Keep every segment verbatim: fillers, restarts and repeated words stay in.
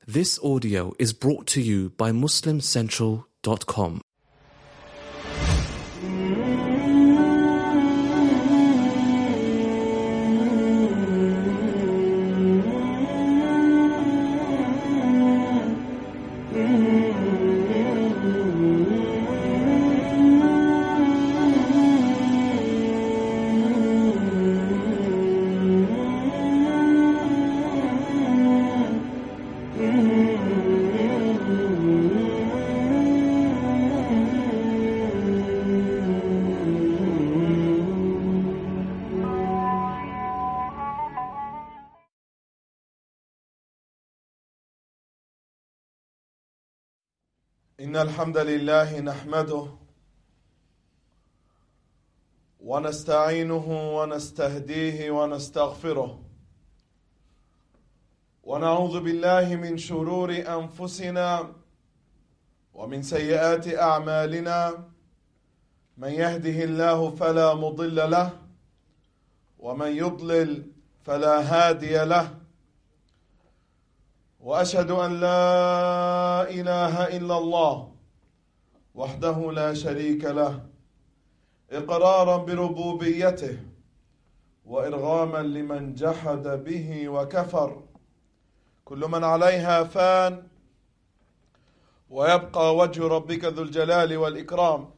This audio is brought to you by Muslim Central dot com. إن الحمد لله نحمده ونستعينه ونستهديه ونستغفره ونعوذ بالله من شرور أنفسنا ومن سيئات أعمالنا من يهده الله فلا مضل له ومن يضلل فلا هادي له وأشهد أن لا إله إلا الله وحده لا شريك له إقرارا بربوبيته وإرغاما لمن جحد به وكفر كل من عليها فان ويبقى وجه ربك ذو الجلال والإكرام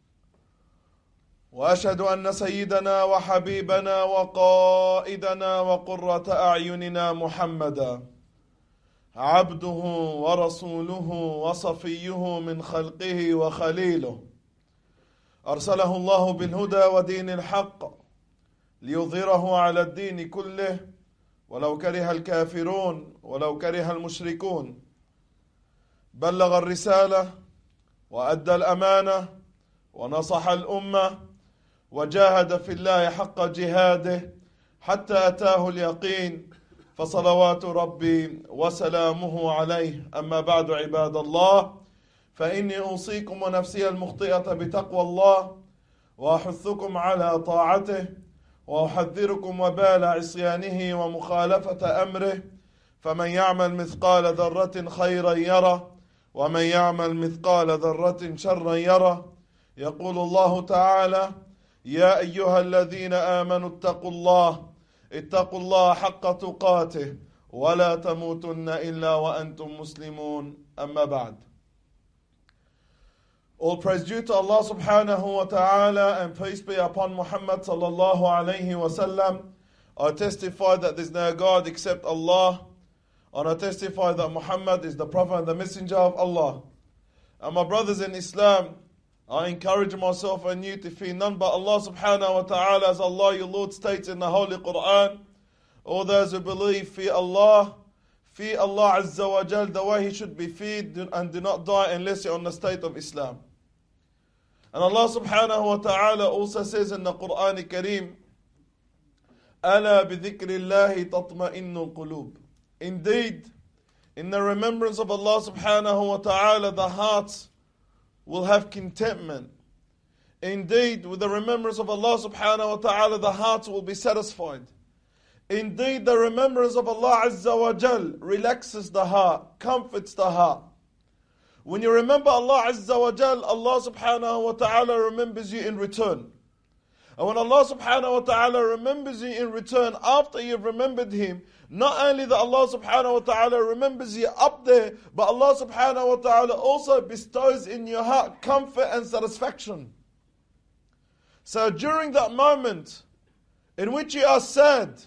وأشهد أن سيدنا وحبيبنا وقائدنا وقرة أعيننا محمدا عبده ورسوله وصفيه من خلقه وخليله أرسله الله بالهدى ودين الحق ليظهره على الدين كله ولو كره الكافرون ولو كره المشركون بلغ الرسالة وأدى الأمانة ونصح الأمة وجاهد في الله حق جهاده حتى أتاه اليقين فصلوات ربي وسلامه عليه. أما بعد عباد الله، فإني أوصيكم ونفسي المخطئة بتقوى الله وأحثكم على طاعته وأحذركم وبال عصيانه ومخالفة أمره، فمن يعمل مثقال ذرة خيرا يره ومن يعمل مثقال ذرة شرا يره. يقول الله تعالى: يا أيها الذين آمنوا اتقوا الله اتقوا الله حق تقاته ولا تموتن إلا وأنتم مسلمون. أما بعد. All praise due to Allah subhanahu wa ta'ala, and peace be upon Muhammad sallallahu alayhi wa sallam. I testify that there is no God except Allah, and I testify that Muhammad is the Prophet and the Messenger of Allah. And my brothers in Islam, I encourage myself and you to fear none but Allah subhanahu wa ta'ala, as Allah your Lord states in the Holy Quran. All those who believe, fear Allah, fear Allah Azza wa Jal the way He should be feared, and do not die unless you're on the state of Islam. And Allah subhanahu wa ta'ala also says in the Quran Kareem, أَلَا بِذِكْرِ اللَّهِ تَطْمَئِنُّ الْقُلُوبِ. Indeed, in the remembrance of Allah subhanahu wa ta'ala, the hearts will have contentment. Indeed, with the remembrance of Allah subhanahu wa ta'ala, the hearts will be satisfied. Indeed, the remembrance of Allah Azza wa Jal relaxes the heart, comforts the heart. When you remember Allah Azza wa Jal, Allah subhanahu wa ta'ala remembers you in return. And when Allah subhanahu wa ta'ala remembers you in return, after you've remembered Him, not only that Allah subhanahu wa ta'ala remembers you up there, but Allah subhanahu wa ta'ala also bestows in your heart comfort and satisfaction. So during that moment in which you are sad,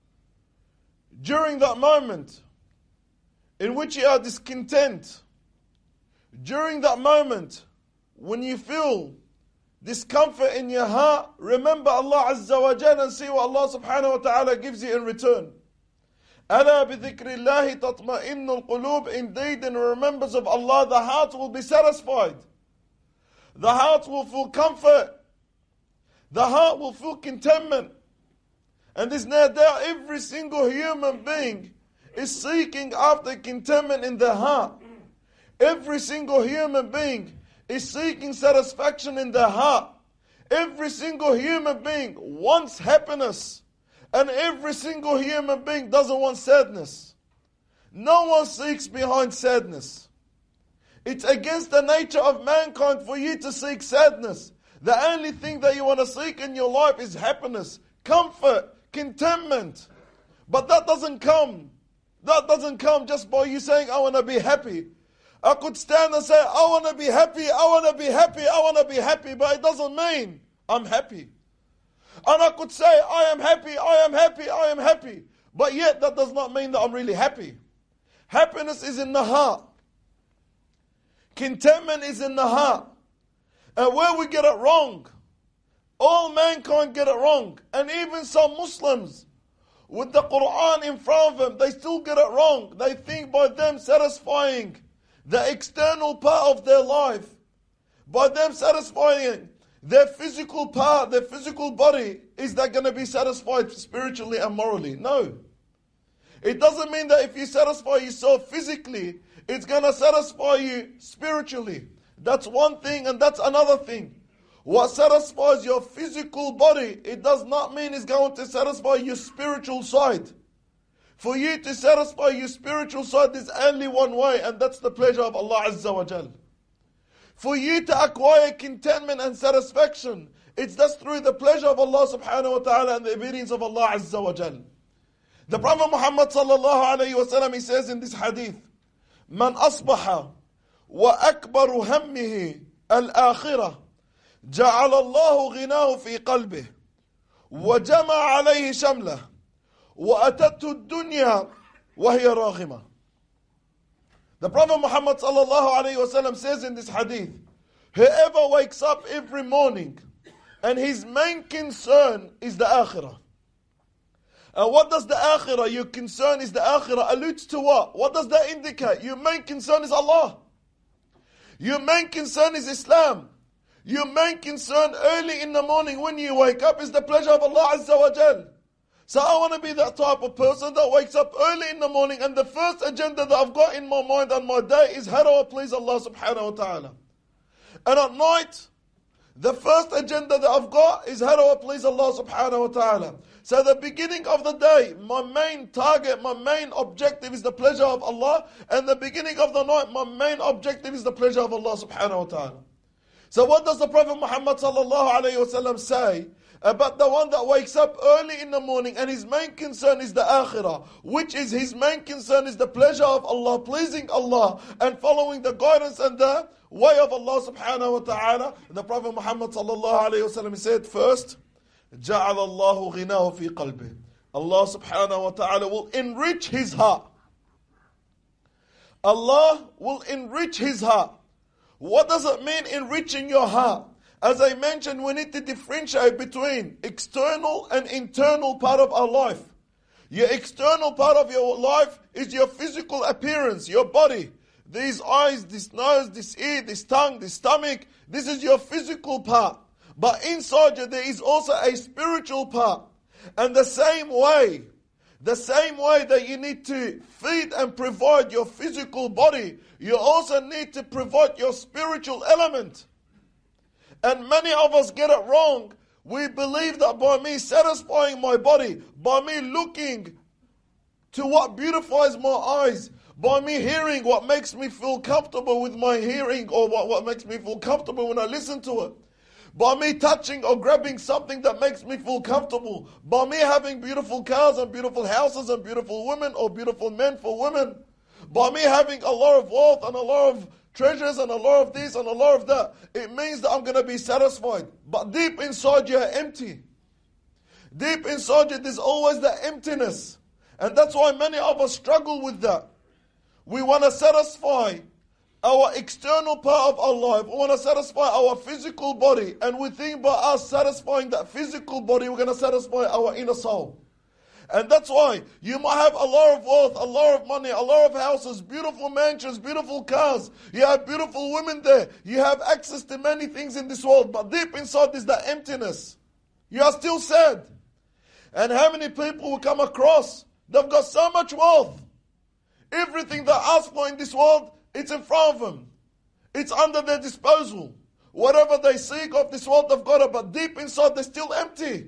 during that moment in which you are discontent, during that moment when you feel discomfort in your heart, remember Allah Azza wa Jalla and see what Allah subhanahu wa ta'ala gives you in return. أَلَا بِذِكْرِ اللَّهِ تَطْمَئِنُّ الْقُلُوبِ. Indeed, in the remembrance of Allah, the heart will be satisfied. The heart will feel comfort. The heart will feel contentment. And there's no doubt every single human being is seeking after contentment in their heart. Every single human being is seeking satisfaction in their heart. Every single human being wants happiness. And every single human being doesn't want sadness. No one seeks behind sadness. It's against the nature of mankind for you to seek sadness. The only thing that you want to seek in your life is happiness, comfort, contentment. But that doesn't come. That doesn't come just by you saying, I want to be happy. I could stand and say, I want to be happy, I want to be happy, I want to be happy, but it doesn't mean I'm happy. And I could say, I am happy, I am happy, I am happy. But yet that does not mean that I'm really happy. Happiness is in the heart. Contentment is in the heart. And where we get it wrong, all mankind get it wrong. And even some Muslims, with the Quran in front of them, they still get it wrong. They think by them satisfying the external part of their life, by them satisfying their physical part, their physical body, is that going to be satisfied spiritually and morally? No. It doesn't mean that if you satisfy yourself physically, it's going to satisfy you spiritually. That's one thing and that's another thing. What satisfies your physical body, it does not mean it's going to satisfy your spiritual side. For you to satisfy your spiritual side, there's only one way, and that's the pleasure of Allah Azza wa Jal. For you to acquire contentment and satisfaction, it's just through the pleasure of Allah subhanahu wa ta'ala and the obedience of Allah Azza wa Jal. The Prophet Muhammad sallallahu alayhi wa sallam, he says in this hadith, Man asbaha wa akbaru hammihi al-akhirah, ja'ala Allahu ghinahu fi qalbih, wa jama'a alayhi shamlah, wa atattu dunya wa hiya raghima. The Prophet Muhammad sallallahu alayhi wa sallam says in this hadith, whoever wakes up every morning and his main concern is the akhirah. And what does the akhirah, your concern is the akhirah, alludes to what? What does that indicate? Your main concern is Allah. Your main concern is Islam. Your main concern early in the morning when you wake up is the pleasure of Allah Azza wa Jal. So I want to be that type of person that wakes up early in the morning and the first agenda that I've got in my mind and my day is how do I please Allah subhanahu wa ta'ala. And at night, the first agenda that I've got is how do I please Allah subhanahu wa ta'ala. So the beginning of the day, my main target, my main objective is the pleasure of Allah. And the beginning of the night, my main objective is the pleasure of Allah subhanahu wa ta'ala. So what does the Prophet Muhammad sallallahu alayhi wa sallam say about the one that wakes up early in the morning and his main concern is the akhirah, which is his main concern is the pleasure of Allah, pleasing Allah and following the guidance and the way of Allah subhanahu wa ta'ala. The Prophet Muhammad sallallahu alayhi wa sallam said first, جَعَلَ اللَّهُ غِنَاهُ فِي قَلْبِهِ. Allah subhanahu wa ta'ala will enrich his heart. Allah will enrich his heart. What does it mean enriching your heart? As I mentioned, we need to differentiate between external and internal part of our life. Your external part of your life is your physical appearance, your body. These eyes, this nose, this ear, this tongue, this stomach. This is your physical part. But inside you there is also a spiritual part. And the same way, the same way that you need to feed and provide your physical body, you also need to provide your spiritual element. And many of us get it wrong. We believe that by me satisfying my body, by me looking to what beautifies my eyes, by me hearing what makes me feel comfortable with my hearing or what, what makes me feel comfortable when I listen to it, by me touching or grabbing something that makes me feel comfortable, by me having beautiful cars and beautiful houses and beautiful women or beautiful men for women, by me having a lot of wealth and a lot of treasures and a lot of this and a lot of that, it means that I'm going to be satisfied. But deep inside you are empty. Deep inside you there's always that emptiness. And that's why many of us struggle with that. We want to satisfy our external part of our life. We want to satisfy our physical body. And we think by us satisfying that physical body, we're going to satisfy our inner soul. And that's why you might have a lot of wealth, a lot of money, a lot of houses, beautiful mansions, beautiful cars. You have beautiful women there. You have access to many things in this world. But deep inside is that emptiness. You are still sad. And how many people will come across, they've got so much wealth. Everything they ask for in this world, it's in front of them. It's under their disposal. Whatever they seek of this world, they've got it. But deep inside, they're still empty.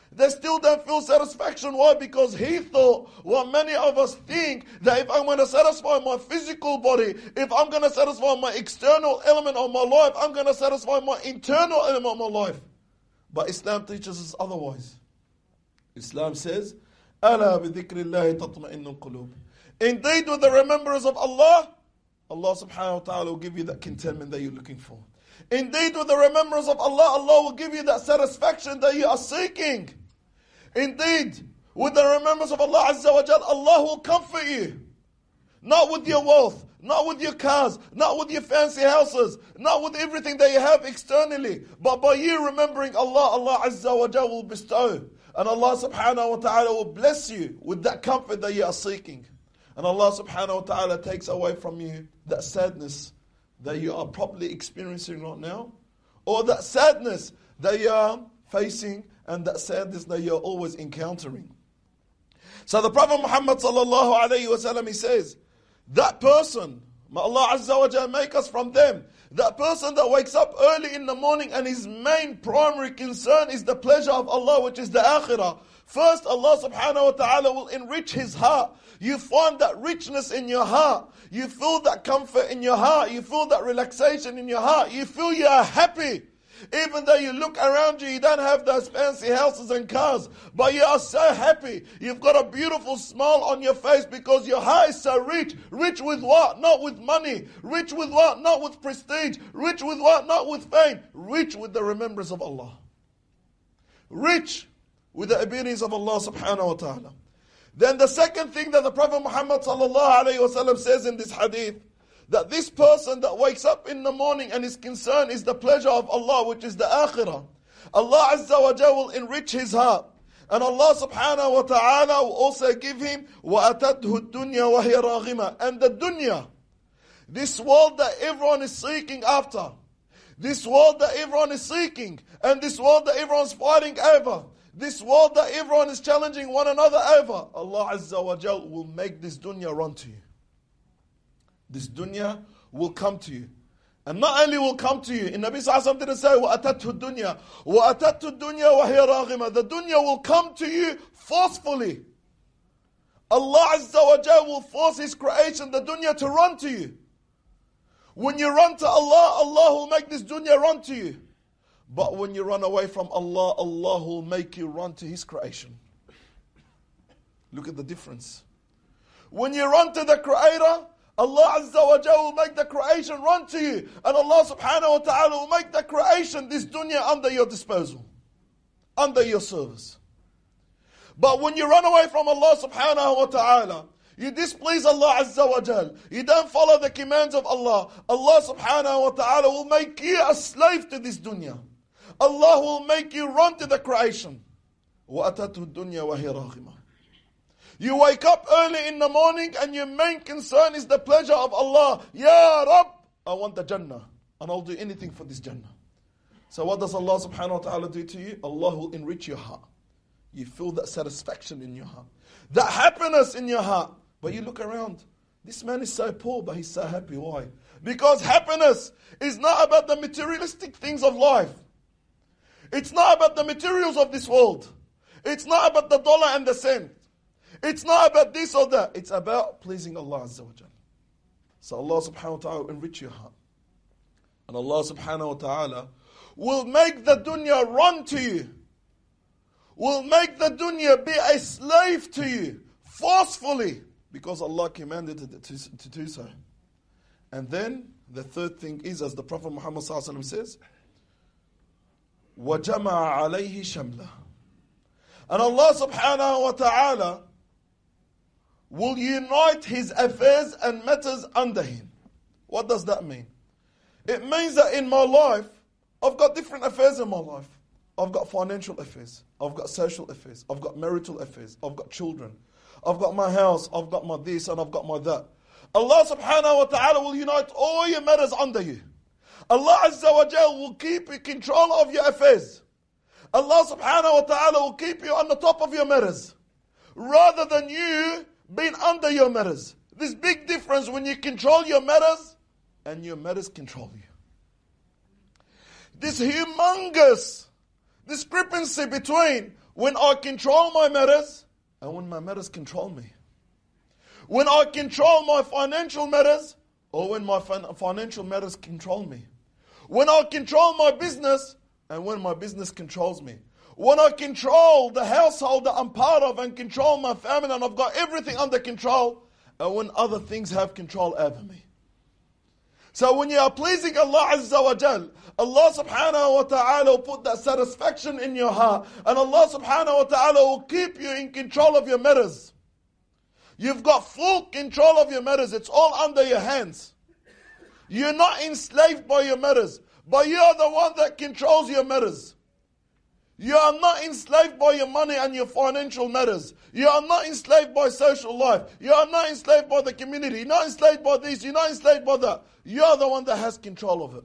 they still don't feel satisfaction. Why? Because he thought what many of us think, that if I'm going to satisfy my physical body, if I'm going to satisfy my external element of my life, I'm going to satisfy my internal element of my life. But Islam teaches us otherwise. Islam says, أَلَا بِذِكْرِ اللَّهِ تَطْمَئِنُّ الْقُلُوبِ. Indeed, with the remembrance of Allah, Allah subhanahu wa ta'ala will give you that contentment that you're looking for. Indeed, with the remembrance of Allah, Allah will give you that satisfaction that you are seeking. Indeed, with the remembrance of Allah Azza wa Jal, Allah will comfort you. Not with your wealth, not with your cars, not with your fancy houses, not with everything that you have externally, but by you remembering Allah, Allah Azza wa Jal will bestow. And Allah subhanahu wa ta'ala will bless you with that comfort that you are seeking. And Allah subhanahu wa ta'ala takes away from you that sadness that you are probably experiencing right now, or that sadness that you are facing, and that sadness that you are always encountering. So the Prophet Muhammad sallallahu alayhi wa sallam, he says, that person, may Allah Azza wa Jalla make us from them, that person that wakes up early in the morning and his main primary concern is the pleasure of Allah, which is the akhirah. First, Allah subhanahu wa ta'ala will enrich his heart. You find that richness in your heart. You feel that comfort in your heart. You feel that relaxation in your heart. You feel you are happy. Even though you look around you, you don't have those fancy houses and cars, but you are so happy. You've got a beautiful smile on your face because your heart is so rich. Rich with what? Not with money. Rich with what? Not with prestige. Rich with what? Not with fame. Rich with the remembrance of Allah. Rich with the obedience of Allah subhanahu wa ta'ala. Then the second thing that the Prophet Muhammad sallallahu alayhi wa sallam says in this hadith, that this person that wakes up in the morning and his concern is the pleasure of Allah, which is the akhirah. Allah Azza wa Jalla will enrich his heart. And Allah subhanahu wa ta'ala will also give him وَأَتَتْهُ الدُّنْيَا وَهِيَ رَاغِمَةٌ. And the dunya, this world that everyone is seeking after, this world that everyone is seeking, and this world that everyone's fighting over, this world that everyone is challenging one another over, Allah Azza wa Jalla will make this dunya run to you. This dunya will come to you. And not only will come to you, in Nabi Sallallahu Alaihi Wasallam didn't say, وَأَتَتْهُ الدُّنْيَا وَأَتَتْهُ الدُّنْيَا وَهِيَ رَاغِمَةٌ. The dunya will come to you forcefully. Allah Azza wa Jalla will force His creation, the dunya, to run to you. When you run to Allah, Allah will make this dunya run to you. But when you run away from Allah, Allah will make you run to His creation. Look at the difference. When you run to the Creator, Allah Azza wa Jalla will make the creation run to you. And Allah subhanahu wa ta'ala will make the creation, this dunya, under your disposal. Under your service. But when you run away from Allah subhanahu wa ta'ala, you displease Allah Azza wa Jalla, you don't follow the commands of Allah, Allah subhanahu wa ta'ala will make you a slave to this dunya. Allah will make you run to the creation. وَأَتَتْهُ الدُّنْيَا وَهِيَ رَاغِمَةٌ. You wake up early in the morning and your main concern is the pleasure of Allah. Ya Rabb, I want the Jannah and I'll do anything for this Jannah. So what does Allah subhanahu wa ta'ala do to you? Allah will enrich your heart. You feel that satisfaction in your heart. That happiness in your heart. But you look around. This man is so poor but he's so happy. Why? Because happiness is not about the materialistic things of life. It's not about the materials of this world. It's not about the dollar and the cent. It's not about this or that. It's about pleasing Allah Azza wa Jalla. So Allah subhanahu wa ta'ala will enrich your heart. And Allah subhanahu wa ta'ala will make the dunya run to you. Will make the dunya be a slave to you. Forcefully. Because Allah commanded it to, to do so. And then the third thing is, as the Prophet Muhammad sallallahu alaihi wasallam says, وَجَمَعَ عَلَيْهِ شَمْلَهُ. And Allah subhanahu wa ta'ala will unite His affairs and matters under Him. What does that mean? It means that in my life, I've got different affairs in my life. I've got financial affairs. I've got social affairs. I've got marital affairs. I've got children. I've got my house. I've got my this and I've got my that. Allah subhanahu wa ta'ala will unite all your matters under you. Allah Azza wa Jalla will keep in control of your affairs. Allah subhanahu wa ta'ala will keep you on the top of your matters. Rather than you being under your matters. There's big difference when you control your matters and your matters control you. This humongous discrepancy between When I control my matters, and when my matters control me. When I control my financial matters, or when my fin- financial matters control me. When I control my business, and when my business controls me. When I control the household that I'm part of and control my family and I've got everything under control, and when other things have control over me. So when you are pleasing Allah Azza wa Jal, Allah subhanahu wa ta'ala will put that satisfaction in your heart, and Allah subhanahu wa ta'ala will keep you in control of your matters. You've got full control of your matters. It's all under your hands. You're not enslaved by your matters, but you are the one that controls your matters. You are not enslaved by your money and your financial matters. You are not enslaved by social life. You are not enslaved by the community. You're not enslaved by this. You're not enslaved by that. You are the one that has control of it.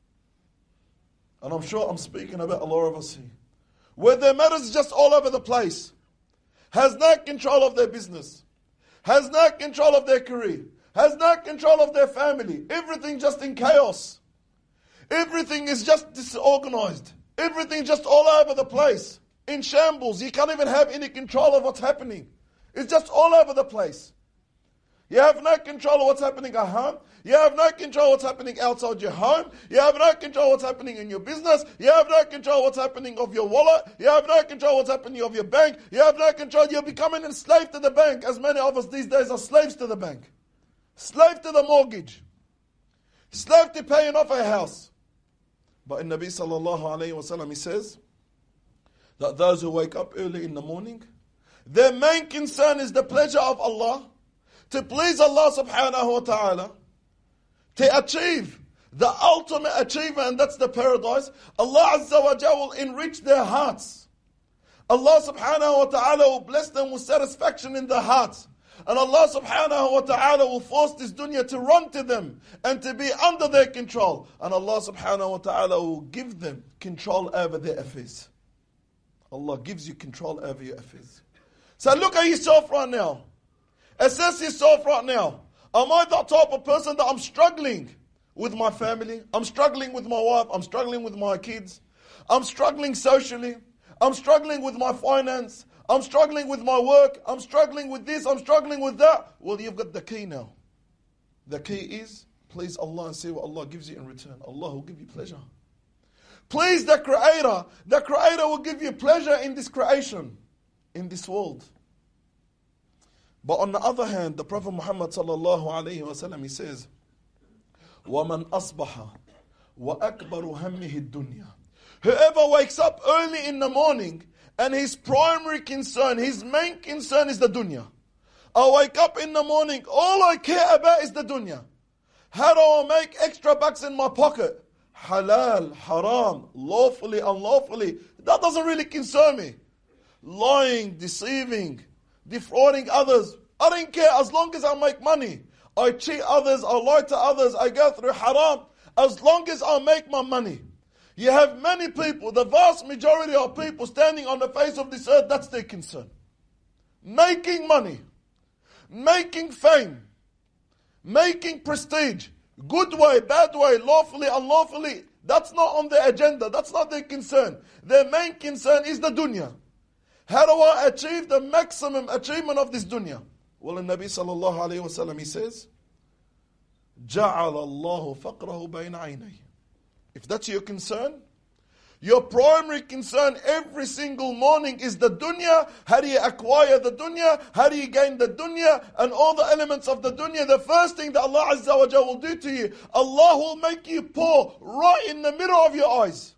And I'm sure I'm speaking about a lot of us here, where their matters is just all over the place. Has no control of their business. Has no control of their career. Has no control of their family. Everything just in chaos. Everything is just disorganized. Everything just all over the place. In shambles. You can't even have any control of what's happening. It's just all over the place. You have no control of what's happening at home. You have no control of what's happening outside your home. You have no control of what's happening in your business. You have no control of what's happening of your wallet. You have no control of what's happening of your bank. You have no control. You're becoming a slave to the bank, as many of us these days are slaves to the bank. Slave to the mortgage. Slave to paying off a house. But in Nabi sallallahu alayhi wa sallam, he says that those who wake up early in the morning, their main concern is the pleasure of Allah, to please Allah subhanahu wa ta'ala, to achieve the ultimate achievement, and that's the paradise. Allah Azza wa Jalla will enrich their hearts. Allah subhanahu wa ta'ala will bless them with satisfaction in their hearts. And Allah subhanahu wa ta'ala will force this dunya to run to them and to be under their control. And Allah subhanahu wa ta'ala will give them control over their affairs. Allah gives you control over your affairs. So look at yourself right now. Assess yourself right now. Am I that type of person that I'm struggling with my family? I'm struggling with my wife. I'm struggling with my kids. I'm struggling socially. I'm struggling with my finance. I'm struggling with my work. I'm struggling with this. I'm struggling with that. Well, you've got the key now. The key is please Allah and see what Allah gives you in return. Allah will give you pleasure. Please the Creator. The Creator will give you pleasure in this creation, in this world. But on the other hand, the Prophet Muhammad sallallahu alayhi wa sallam, he says, وَمَنْ أَصْبَحَ وَأَكْبَرُ هَمِّهِ الدُّنْيَا. Whoever wakes up early in the morning and his primary concern, his main concern is the dunya. I wake up in the morning, all I care about is the dunya. How do I make extra bucks in my pocket? Halal, haram, lawfully, unlawfully. That doesn't really concern me. Lying, deceiving, defrauding others. I don't care as long as I make money. I cheat others, I lie to others, I go through haram. As long as I make my money. You have many people, the vast majority of people standing on the face of this earth, that's their concern. Making money, making fame, making prestige, good way, bad way, lawfully, unlawfully, that's not on their agenda, that's not their concern. Their main concern is the dunya. How do I achieve the maximum achievement of this dunya? Well, in Nabi sallallahu alayhi wa sallam, he says, جَعَلَ اللَّهُ فَقْرَهُ بَيْنَ عَيْنَيْهِ. If that's your concern, your primary concern every single morning is the dunya. How do you acquire the dunya? How do you gain the dunya? And all the elements of the dunya. The first thing that Allah Azza wa Jalla will do to you, Allah will make you poor right in the middle of your eyes.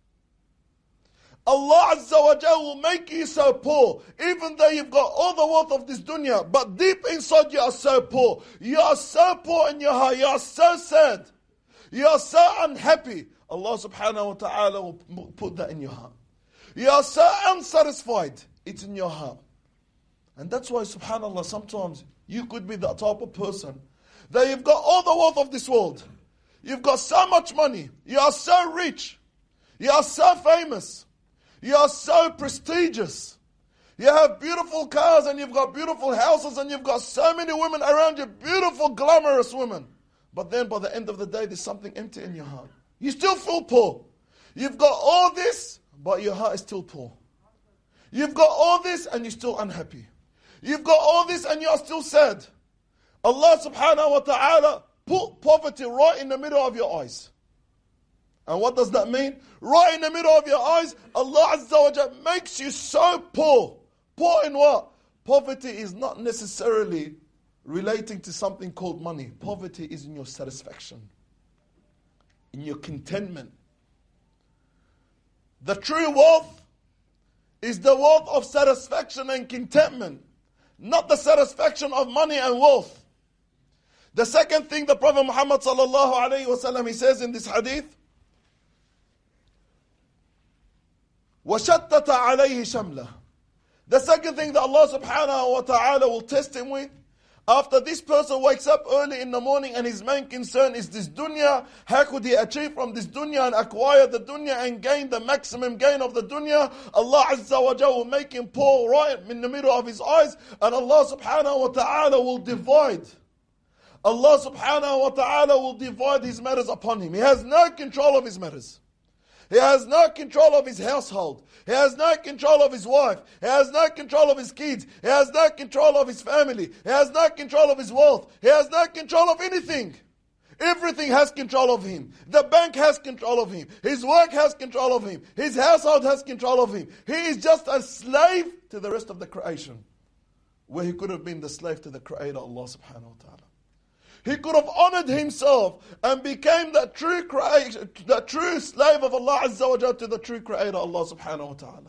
Allah Azza wa Jalla will make you so poor, even though you've got all the wealth of this dunya, but deep inside you are so poor. You are so poor in your heart. You are so sad. You are so unhappy. Allah subhanahu wa ta'ala will put that in your heart. You are so unsatisfied. It's in your heart. And that's why, subhanAllah, sometimes you could be that type of person that you've got all the wealth of this world. You've got so much money. You are so rich. You are so famous. You are so prestigious. You have beautiful cars and you've got beautiful houses and you've got so many women around you, beautiful, glamorous women. But then by the end of the day, there's something empty in your heart. You still feel poor. You've got all this, but your heart is still poor. You've got all this and you're still unhappy. You've got all this and you're still sad. Allah subhanahu wa ta'ala put poverty right in the middle of your eyes. And what does that mean? Right in the middle of your eyes, Allah Azza wa Jalla makes you so poor. Poor in what? Poverty is not necessarily relating to something called money. Poverty is in your satisfaction, in your contentment. The true wealth is the wealth of satisfaction and contentment, not the satisfaction of money and wealth. The second thing the Prophet Muhammad sallallahu alayhi wa sallam, he says in this hadith, وَشَتَّتَ عَلَيْهِ شَمْلَهُ. The second thing that Allah subhanahu wa ta'ala will test him with, after this person wakes up early in the morning and his main concern is this dunya, how could he achieve from this dunya and acquire the dunya and gain the maximum gain of the dunya? Allah Azza wa Jalla will make him poor right in the middle of his eyes, and Allah subhanahu wa ta'ala will divide. Allah subhanahu wa ta'ala will divide his matters upon him. He has no control of his matters. He has no control of his household. He has no control of his wife. He has no control of his kids. He has no control of his family. He has no control of his wealth. He has no control of anything. Everything has control of him. The bank has control of him. His work has control of him. His household has control of him. He is just a slave to the rest of the creation, where he could have been the slave to the Creator, Allah subhanahu wa ta'ala. He could have honored himself and became the true creation, the true slave of Allah Azza wa Jalla to the true Creator, Allah subhanahu wa ta'ala.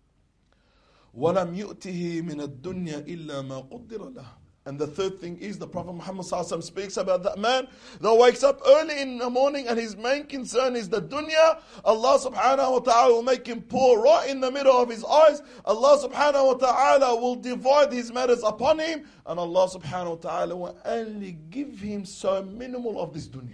وَلَمْ يُؤْتِهِ مِنَ الدُّنْيَا إِلَّا مَا قُدِّرَ لَهُ. And the third thing is, the Prophet Muhammad sallallahu alaihi wasallam speaks about that man that wakes up early in the morning and his main concern is the dunya. Allah subhanahu wa ta'ala will make him poor right in the middle of his eyes. Allah subhanahu wa ta'ala will divide his matters upon him, and Allah subhanahu wa ta'ala will only give him so minimal of this dunya.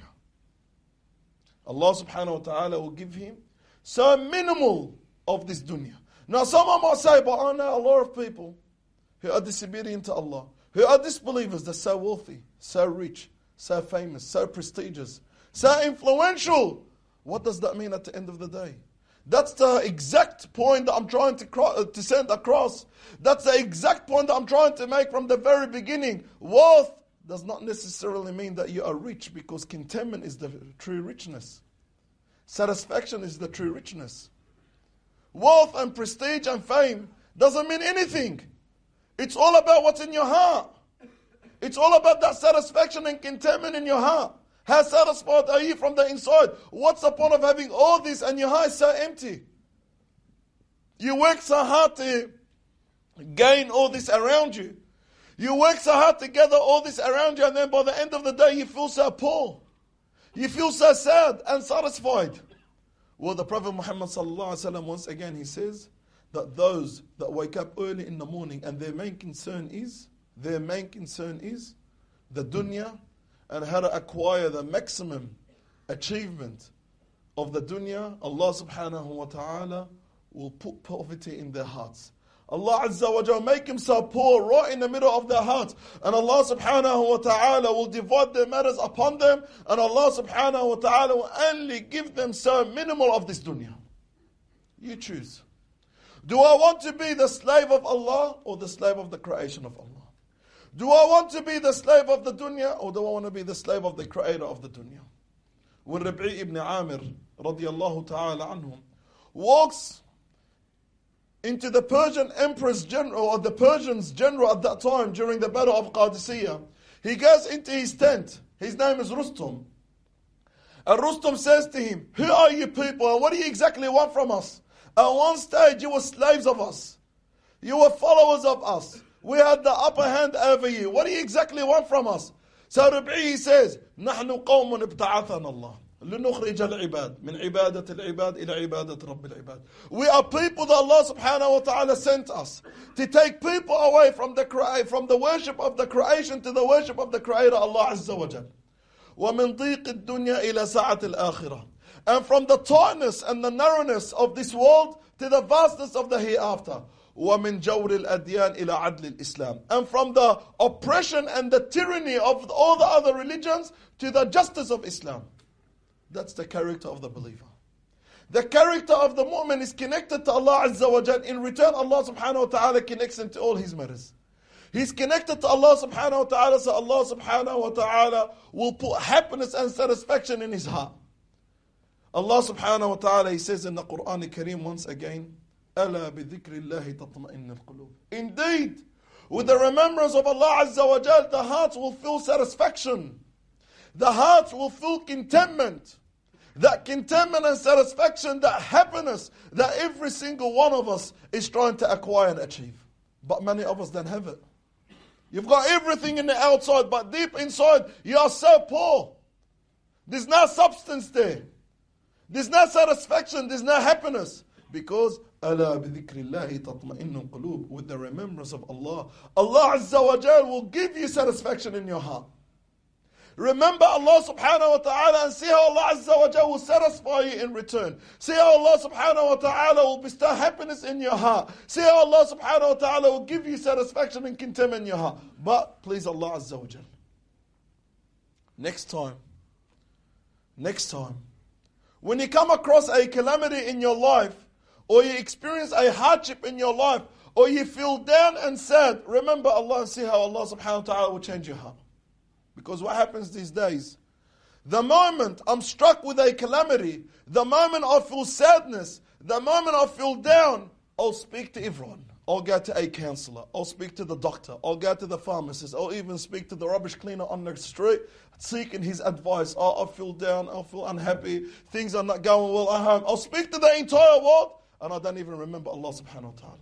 Allah subhanahu wa ta'ala will give him so minimal of this dunya. Now someone might say, but I know a lot of people who are disobedient to Allah, who are disbelievers. They're so wealthy, so rich, so famous, so prestigious, so influential. What does that mean at the end of the day? That's the exact point that I'm trying to, cro- to send across. That's the exact point that I'm trying to make from the very beginning. Wealth does not necessarily mean that you are rich, because contentment is the true richness. Satisfaction is the true richness. Wealth and prestige and fame doesn't mean anything. It's all about what's in your heart. It's all about that satisfaction and contentment in your heart. How satisfied are you from the inside? What's the point of having all this and your heart is so empty? You work so hard to gain all this around you. You work so hard to gather all this around you, and then by the end of the day you feel so poor. You feel so sad and satisfied. Well, the Prophet Muhammad sallallahu alaihi wasallam, once again, he says that those that wake up early in the morning and their main concern is, their main concern is the dunya and how to acquire the maximum achievement of the dunya, Allah subhanahu wa ta'ala will put poverty in their hearts. Allah Azza wa Jalla make himself poor right in the middle of their hearts, and Allah subhanahu wa ta'ala will divide their matters upon them, and Allah subhanahu wa ta'ala will only give them so minimal of this dunya. You choose. Do I want to be the slave of Allah or the slave of the creation of Allah? Do I want to be the slave of the dunya or do I want to be the slave of the creator of the dunya? When Rabi' ibn Amir radiyallahu ta'ala anhum walks into the Persian emperor's general, or the Persians general at that time during the battle of Qadisiyah, he goes into his tent. His name is Rustum. And Rustum says to him, who are you people and what do you exactly want from us? At one stage you were slaves of us. You were followers of us. We had the upper hand over you. What do you exactly want from us? So Rabi' says, نحن قوم ابتعثنا الله لنخرج العباد من عبادة العباد إلى عبادة رب العباد. We are people that Allah subhanahu wa ta'ala sent us to take people away from the from the worship of the creation to the worship of the Creator, Allah Azza wa Jal. ومن ضيق الدنيا إلى سعة الآخرة. And from the tightness and the narrowness of this world to the vastness of the hereafter. وَمِنْ جَوْرِ الْأَدْيَانِ إِلَى عَدْلِ الْإِسْلَامِ. And from the oppression and the tyranny of all the other religions to the justice of Islam. That's the character of the believer. The character of the mu'min is connected to Allah Azza wa Jal. In return, Allah subhanahu wa ta'ala connects him to all his matters. He's connected to Allah subhanahu wa ta'ala, so Allah subhanahu wa ta'ala will put happiness and satisfaction in his heart. Allah subhanahu wa ta'ala, He says in the Quran al-Kareem once again, أَلَا بِذِكْرِ اللَّهِ تَطْمَئِنُّ الْقُلُوبِ. Indeed, with the remembrance of Allah Azza wa Jal, the hearts will feel satisfaction. The hearts will feel contentment. That contentment and satisfaction, that happiness that every single one of us is trying to acquire and achieve. But many of us don't have it. You've got everything in the outside, but deep inside, you are so poor. There's no substance there. There's no satisfaction, there's no happiness. Because, أَلَا بِذِكْرِ اللَّهِ تَطْمَئِنُّ الْقُلُوبِ. With the remembrance of Allah, Allah Azza wa Jal will give you satisfaction in your heart. Remember Allah subhanahu wa ta'ala and see how Allah Azza wa Jal will satisfy you in return. See how Allah subhanahu wa ta'ala will bestow happiness in your heart. See how Allah subhanahu wa ta'ala will give you satisfaction and contentment in your heart. But please Allah Azza wa Jal, next time, next time, when you come across a calamity in your life, or you experience a hardship in your life, or you feel down and sad, remember Allah and see how Allah subhanahu wa ta'ala will change your heart. Because what happens these days, the moment I'm struck with a calamity, the moment I feel sadness, the moment I feel down, I'll speak to everyone. I'll go to a counselor. I'll speak to the doctor. I'll go to the pharmacist. I'll even speak to the rubbish cleaner on the street, seeking his advice. Oh, I feel down. I feel unhappy. Things are not going well at home. I'll speak to the entire world, and I don't even remember Allah subhanahu wa ta'ala.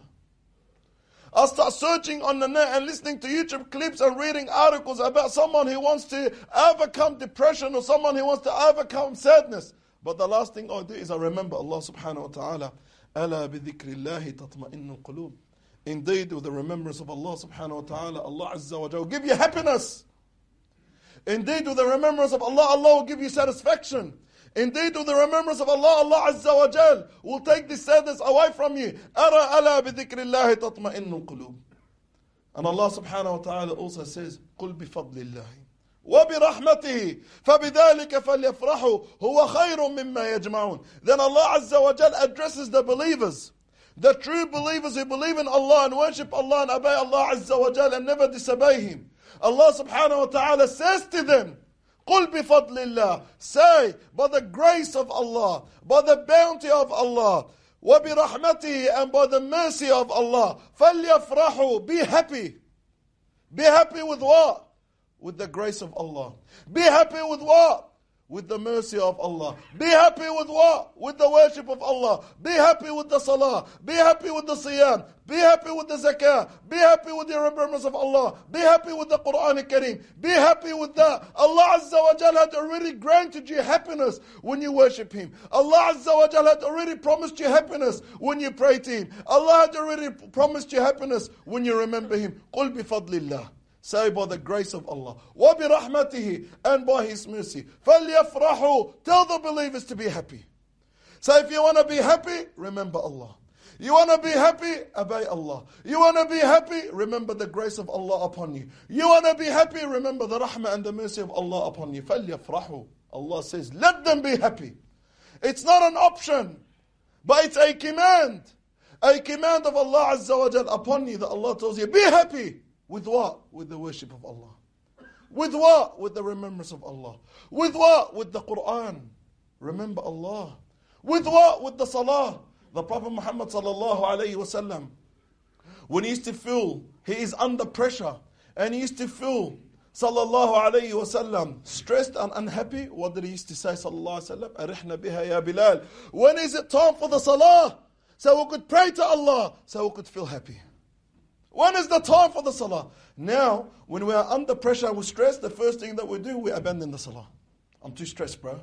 I'll start searching on the net and listening to YouTube clips and reading articles about someone who wants to overcome depression or someone who wants to overcome sadness. But the last thing I do is I remember Allah subhanahu wa ta'ala. أَلَا بِذِكْرِ اللَّهِ تَطْمَئِنُّ الْقُلُوبِ. Indeed, with the remembrance of Allah subhanahu wa ta'ala, Allah Azza wa Jalla will give you happiness. Indeed, with the remembrance of Allah, Allah will give you satisfaction. Indeed, with the remembrance of Allah, Allah Azza wa Jal will take this sadness away from you. أَرَى أَلَا بِذِكْرِ اللَّهِ تَطْمَئِنُّ الْقُلُوبِ. And Allah subhanahu wa ta'ala also says, قُلْ بِفَضْلِ اللَّهِ وَبِرَحْمَتِهِ فَبِذَلِكَ فَلْيَفْرَحُوا هُوَ خَيْرٌ مِمَّا يَجْمَعُونَ. Then Allah Azza wa Jal addresses the believers, the true believers who believe in Allah and worship Allah and obey Allah Azza wa Jal and never disobey Him. Allah subhanahu wa ta'ala says to them, قُلْ بِفَضْلِ اللَّهِ. Say, by the grace of Allah, by the bounty of Allah, وَبِرَحْمَتِهِ, and by the mercy of Allah, فَلْيَفْرَحُوا. Be happy. Be happy with what? With the grace of Allah. Be happy with what? With the mercy of Allah. Be happy with what? With the worship of Allah. Be happy with the salah. Be happy with the siyam. Be happy with the zakah. Be happy with the remembrance of Allah. Be happy with the Quran al-Kareem. Be happy with that. Allah Azza wa Jalla had already granted you happiness when you worship Him. Allah Azza wa Jalla had already promised you happiness when you pray to Him. Allah had already promised you happiness when you remember Him. قُلْ بِفَضْلِ اللَّهِ. Say, by the grace of Allah. وَبِرَحْمَتِهِ, and by His mercy. فَلْيَفْرَحُوا. Tell the believers to be happy. So if you want to be happy, remember Allah. You want to be happy, obey Allah. You want to be happy, remember the grace of Allah upon you. You want to be happy, remember the rahmah and the mercy of Allah upon you. فَلْيَفْرَحُوا. Allah says, let them be happy. It's not an option, but it's a command. A command of Allah Azza wa Jal upon you that Allah tells you, be happy. With what? With the worship of Allah. With what? With the remembrance of Allah. With what? With the Quran. Remember Allah. With what? With the salah. The Prophet Muhammad sallallahu alayhi wa sallam, when he used to feel he is under pressure, and he used to feel sallallahu alayhi wa sallam stressed and unhappy, what did he used to say sallallahu alayhi wa sallam? Arihna biha ya Bilal. When is it time for the salah? So we could pray to Allah, so we could feel happy. When is the time for the salah? Now, when we are under pressure and we're stressed, the first thing that we do, we abandon the salah. I'm too stressed, bro.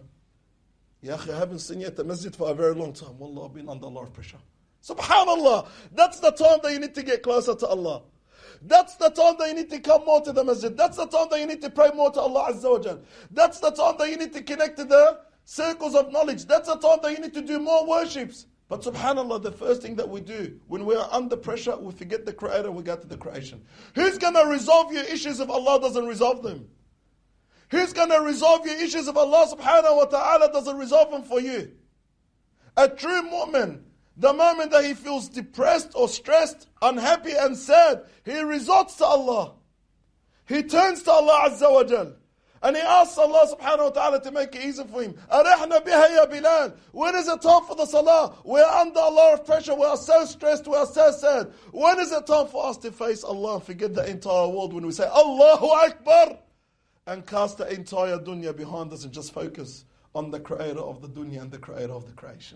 Ya akhi, I haven't seen you at the masjid for a very long time. Wallah, I've been under a lot of pressure. Subhanallah. That's the time that you need to get closer to Allah. That's the time that you need to come more to the masjid. That's the time that you need to pray more to Allah Azza wa Jal. That's the time that you need to connect to the circles of knowledge. That's the time that you need to do more worships. But subhanAllah, the first thing that we do, when we are under pressure, we forget the Creator, we go to the creation. Who's going to resolve your issues if Allah doesn't resolve them? Who's going to resolve your issues if Allah subhanahu wa ta'ala doesn't resolve them for you? A true mu'min, the moment that he feels depressed or stressed, unhappy and sad, he resorts to Allah. He turns to Allah Azza wa Jal. And he asks Allah subhanahu wa ta'ala to make it easy for him. Arihna biha ya Bilal. When is it time for the salah? We are under a lot of pressure. We are so stressed. We are so sad. When is it time for us to face Allah and forget the entire world when we say Allahu Akbar and cast the entire dunya behind us and just focus on the creator of the dunya and the creator of the creation?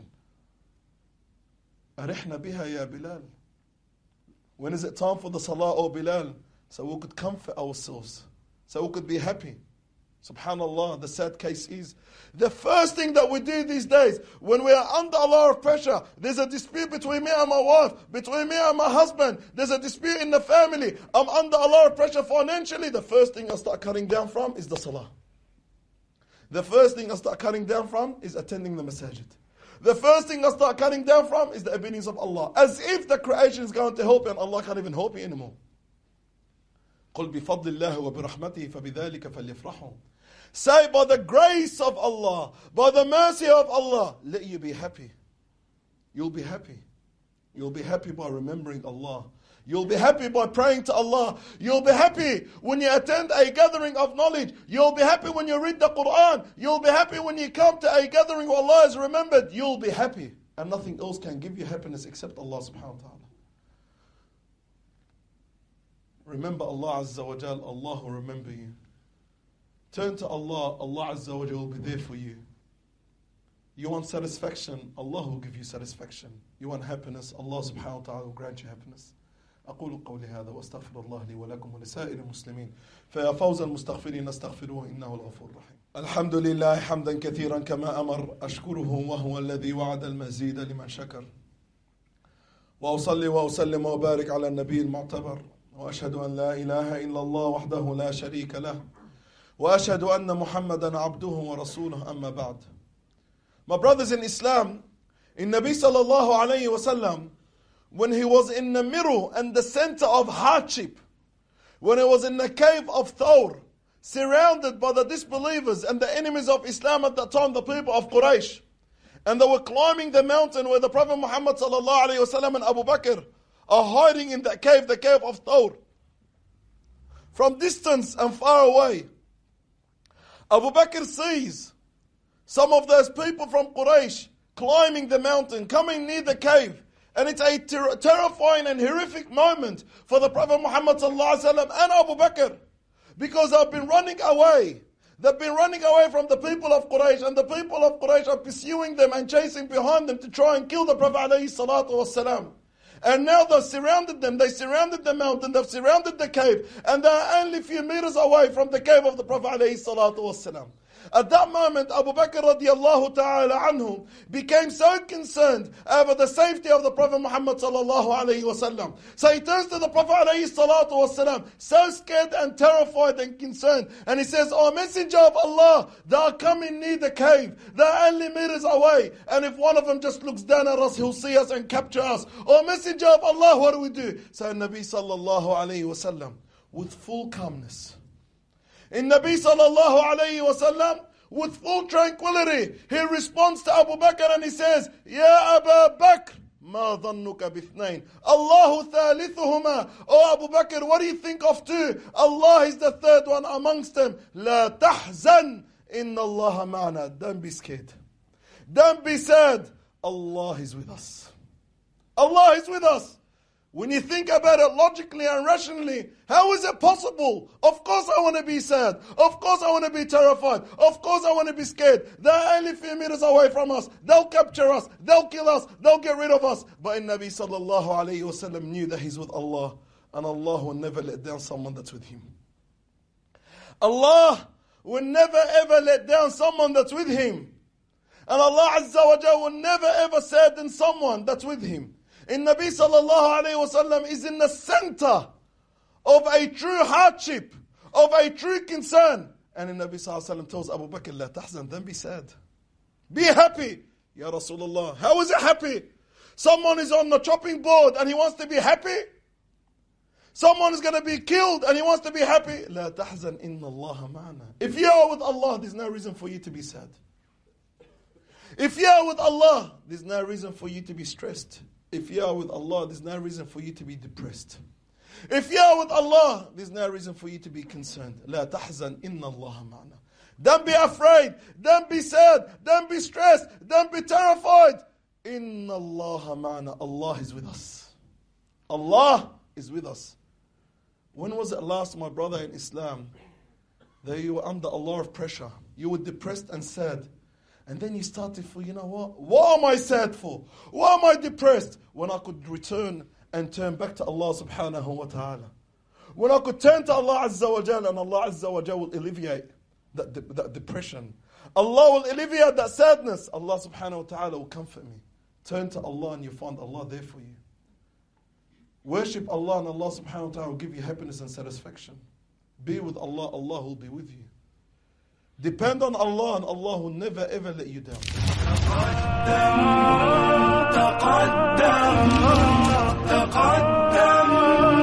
Arihna biha ya Bilal. When is it time for the salah, O Bilal? So we could comfort ourselves. So we could be happy. Subhanallah, the sad case is, the first thing that we do these days, when we are under a lot of pressure, there's a dispute between me and my wife, between me and my husband, there's a dispute in the family, I'm under a lot of pressure financially, the first thing I start cutting down from is the salah. The first thing I start cutting down from is attending the masajid. The first thing I start cutting down from is the obedience of Allah. As if the creation is going to help you and Allah can't even help you anymore. قُلْ بِفَضْلِ اللَّهِ وَبِرَحْمَتِهِ فَبِذَلِكَ فَلْيَفْرَحُوا. Say, by the grace of Allah, by the mercy of Allah, let you be happy. You'll be happy. You'll be happy by remembering Allah. You'll be happy by praying to Allah. You'll be happy when you attend a gathering of knowledge. You'll be happy when you read the Quran. You'll be happy when you come to a gathering where Allah is remembered. You'll be happy. And nothing else can give you happiness except Allah subhanahu wa ta'ala. Remember Allah Azza wa Jal, Allah will remember you. Turn to Allah, Allah Azza wa Jal will be there for you. You want satisfaction, Allah will give you satisfaction. You want happiness, Allah subhanahu wa ta'ala will grant you happiness. أقول قولي هذا وأستغفر الله لي ولكم ولسائر المسلمين فيا فوز المستغفرين استغفروه إنه الغفور الرحيم. الحمد لله حمدا كثيرا كما أمر أشكره وهو الذي وعد المزيد لمن شكر. وأصلي وأسلم وبارك على النبي المعتبر وأشهد أن لا إله إلا الله وحده لا شريك له وأشهد أن محمدا عبده ورسوله أما بعد. My brothers in Islam, in Nabi sallallahu alayhi wa sallam, when he was in the middle and the center of hardship, when he was in the cave of Thawr, surrounded by the disbelievers and the enemies of Islam at that time, the people of Quraysh, and they were climbing the mountain where the Prophet Muhammad sallallahu alayhi wa sallam and Abu Bakr are hiding in that cave, the cave of Thawr. From distance and far away, Abu Bakr sees some of those people from Quraysh climbing the mountain, coming near the cave. And it's a ter- terrifying and horrific moment for the Prophet Muhammad sallallahu alaihi wasallam and Abu Bakr, because they've been running away. They've been running away from the people of Quraysh, and the people of Quraysh are pursuing them and chasing behind them to try and kill the Prophet alayhi salatu wasalam. And now they've surrounded them, they surrounded the mountain, they've surrounded the cave, and they're only a few meters away from the cave of the Prophet alayhi salatu wasalam. At that moment, Abu Bakr radiallahu ta'ala anhu became so concerned over the safety of the Prophet Muhammad sallallahu alayhi wa sallam. So he turns to the Prophet alayhi salatu wasalam, so scared and terrified and concerned. And he says, "O Messenger of Allah, they are coming near the cave. They are only meters away. And if one of them just looks down at us, he'll see us and capture us. O Messenger of Allah, what do we do?" So Nabi sallallahu alayhi wa sallam, with full calmness, in Nabi sallallahu alayhi wa sallam, with full tranquility, he responds to Abu Bakr and he says, "Ya Abu Bakr, ma dhannuka bithnain, Allahu thalithuhuma." Oh Abu Bakr, what do you think of two? Allah is the third one amongst them. La tahzan, inna Allah ma'ana. Don't be scared. Don't be sad. Allah is with us. Allah is with us. When you think about it logically and rationally, how is it possible? Of course I want to be sad. Of course I want to be terrified. Of course I want to be scared. They're only a few meters away from us. They'll capture us. They'll kill us. They'll get rid of us. But Nabi sallallahu alayhi wa sallam knew that he's with Allah. And Allah will never let down someone that's with him. Allah will never ever let down someone that's with him. And Allah Azza wa Jalla will never ever sadden someone that's with him. In Nabi sallallahu alayhi wa sallam is in the center of a true hardship, of a true concern. And in Nabi sallallahu alayhi wa sallam tells Abu Bakr, "La tahzan, don't be sad. Be happy." Ya Rasulullah, how is it happy? Someone is on the chopping board and he wants to be happy? Someone is going to be killed and he wants to be happy? La tahzan, inna Allah ma'ana. If you are with Allah, there's no reason for you to be sad. If you are with Allah, there's no reason for you to be stressed. If you are with Allah, there's no reason for you to be depressed. If you are with Allah, there's no reason for you to be concerned. لا تحزن إن الله معنا. Don't be afraid. Don't be sad. Don't be stressed. Don't be terrified. إن الله معنا. Allah is with us. Allah is with us. When was it last, my brother in Islam, that you were under a lot of pressure? You were depressed and sad. And then you started for, you know what? What am I sad for? Why am I depressed? When I could return and turn back to Allah subhanahu wa ta'ala. When I could turn to Allah Azza wa Jal, and Allah Azza wa Jal will alleviate that, that depression. Allah will alleviate that sadness. Allah subhanahu wa ta'ala will comfort me. Turn to Allah and you find Allah there for you. Worship Allah and Allah subhanahu wa ta'ala will give you happiness and satisfaction. Be with Allah, Allah will be with you. Depend on Allah and Allah will never ever let you down. تقدم تقدم